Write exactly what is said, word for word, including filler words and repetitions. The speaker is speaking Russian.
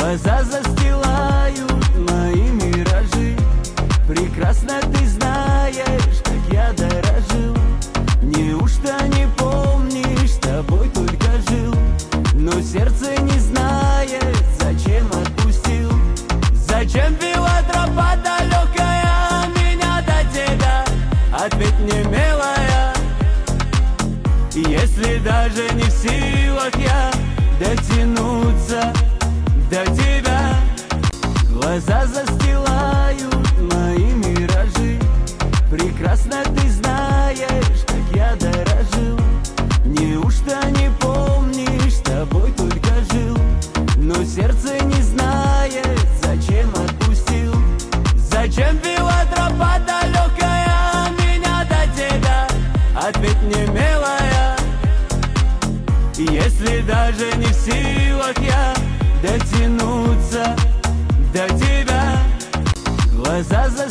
Глаза застилают мои миражи. Прекрасно ты знаешь, как я дорожил. Неужто не помнишь, с тобой только жил? Но сердце не знает, зачем отпустил. Зачем вела тропа далекая меня до тебя? Ответь мне, милая. Если даже не в силах я дотянуться до тебя. Глаза застилают мои миражи. Прекрасно ты знаешь, как я дорожил. Неужто не помнишь, с тобой только жил? Но сердце не знает, зачем отпустил. Зачем вела тропа далекая меня до тебя? Ответь мне, милая. Если даже не в силах я дотянуться до тебя. Глаза за